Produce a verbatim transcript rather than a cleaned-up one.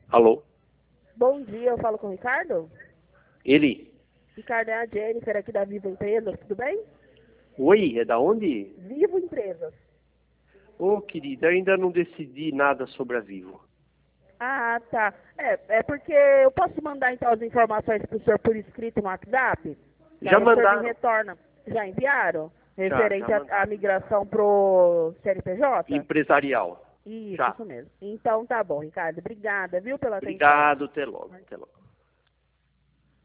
Alô? Bom dia, eu falo com o Ricardo? Ele? Ricardo, é a Jennifer aqui da Vivo Empresas, tudo bem? Oi, é da onde? Vivo Empresas. Ô, querida, eu ainda não decidi nada sobre a Vivo. Ah, tá. É, é porque eu posso mandar então as informações para o senhor por escrito no WhatsApp? Já Daí o senhor mandaram? me retorna. Já enviaram? Já, já Referente mandaram. à à migração pro C N P J? Empresarial. Isso, Já. isso mesmo. Então tá bom, Ricardo. Obrigada, viu, pela atenção. Obrigado, até logo, até logo.